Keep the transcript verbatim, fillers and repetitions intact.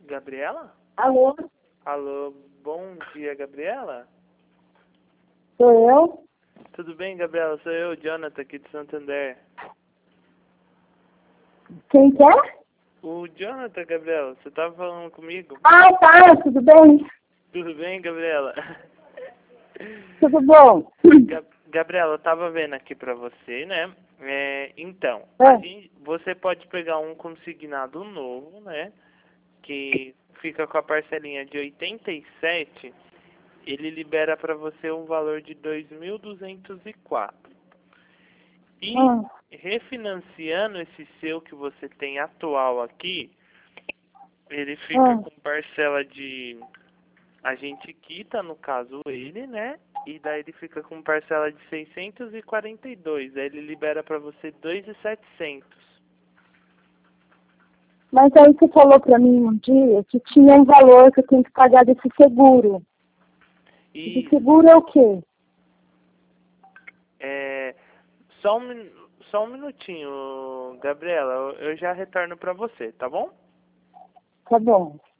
Gabriela? Alô? Alô, bom dia, Gabriela? Sou eu? Tudo bem, Gabriela? Sou eu, Jonathan, aqui de Santander. Quem que é? O Jonathan, Gabriela, você tava falando comigo? Ah, tá, tudo bem? Tudo bem, Gabriela? Tudo bom? Ga- Gabriela, eu tava vendo aqui pra você, né? É, então, É. a gente, você pode pegar um consignado novo, né? Que fica com a parcelinha de oitenta e sete, ele libera pra você um valor de dois mil duzentos e quatro. E Hum. refinanciando esse seu que você tem atual aqui, ele fica Hum. com parcela de... A gente quita, no caso, ele, né? E daí ele fica com parcela de seiscentos e quarenta e dois. Aí ele libera pra você dois mil e setecentos. Mas aí você falou pra mim um dia que tinha um valor que eu tenho que pagar desse seguro. E Esse seguro é o quê? é, só, um, min- só um minutinho, Gabriela. Eu eu já retorno pra você, tá bom? Tá bom.